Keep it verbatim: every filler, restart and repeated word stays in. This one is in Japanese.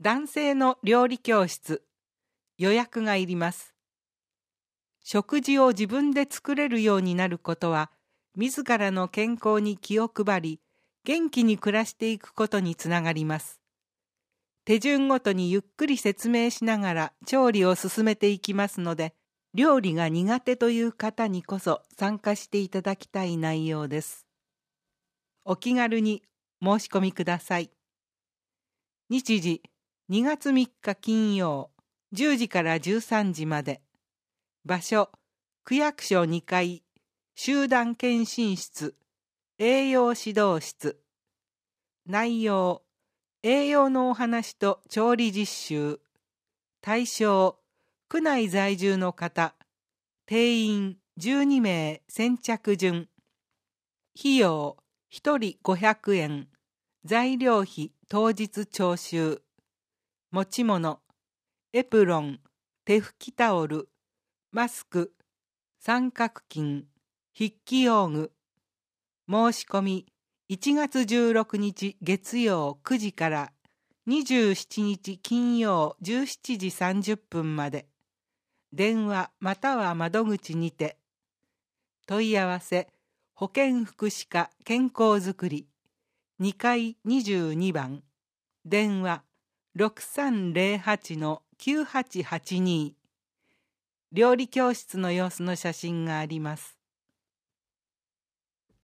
男性の料理教室、予約がいります。食事を自分で作れるようになることは、自らの健康に気を配り、元気に暮らしていくことにつながります。手順ごとにゆっくり説明しながら調理を進めていきますので、料理が苦手という方にこそ参加していただきたい内容です。お気軽に申し込みください。日時にがつみっか金曜じゅうじからじゅうさんじまで。場所区役所にかい集団検診室栄養指導室。内容栄養のお話と調理実習。対象区内在住の方。定員じゅうにめい先着順。費用ひとりごひゃくえん。材料費当日徴収。持ち物エプロン、手拭きタオル、マスク、三角巾、筆記用具。申し込みいちがつじゅうろくにち月曜くじからにじゅうしちにち金曜じゅうしちじさんじゅっぷんまで。電話または窓口にて。問い合わせ保健福祉課健康づくりにかいにじゅうにばん。電話ろくさんぜろはちのきゅうはちはちに。料理教室の様子の写真があります。